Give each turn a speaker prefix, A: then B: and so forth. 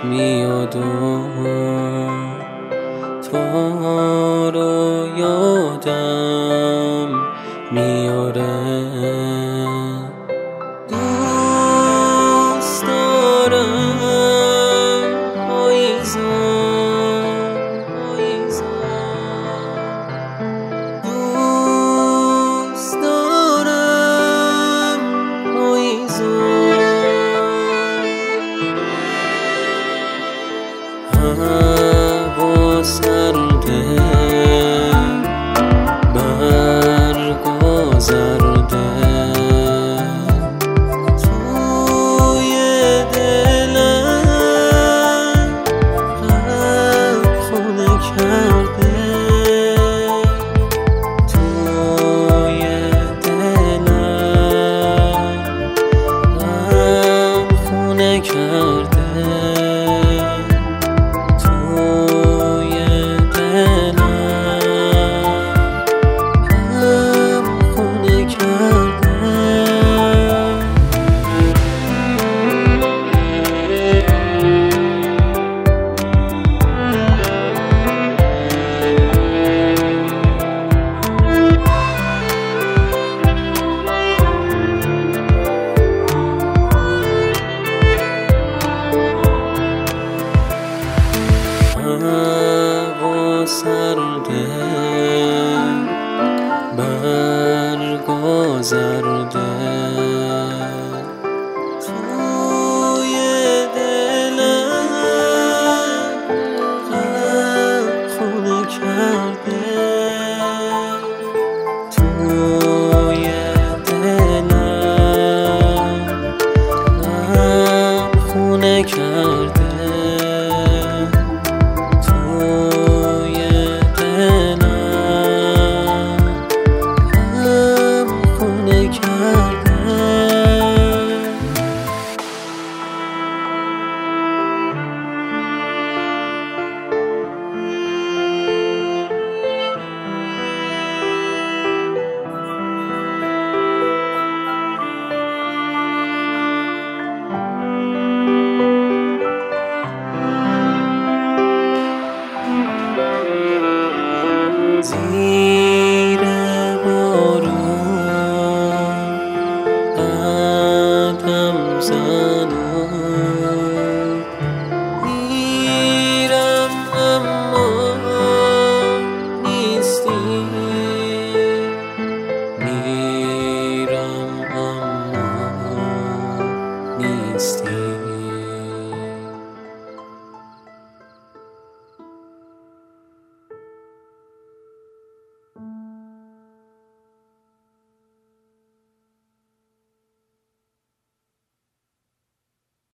A: میاد و تو رو یادم میاره. دوست دارم پاییزم، دوست دارم پاییزم. هوا سرده، برگا زرده، توی دلم غم خونه کرده، توی دلم غم خونه کرده، هوا سرده، برگا زرده، توی دلم غم خونه کرده، توی دلم غم خونه کرده.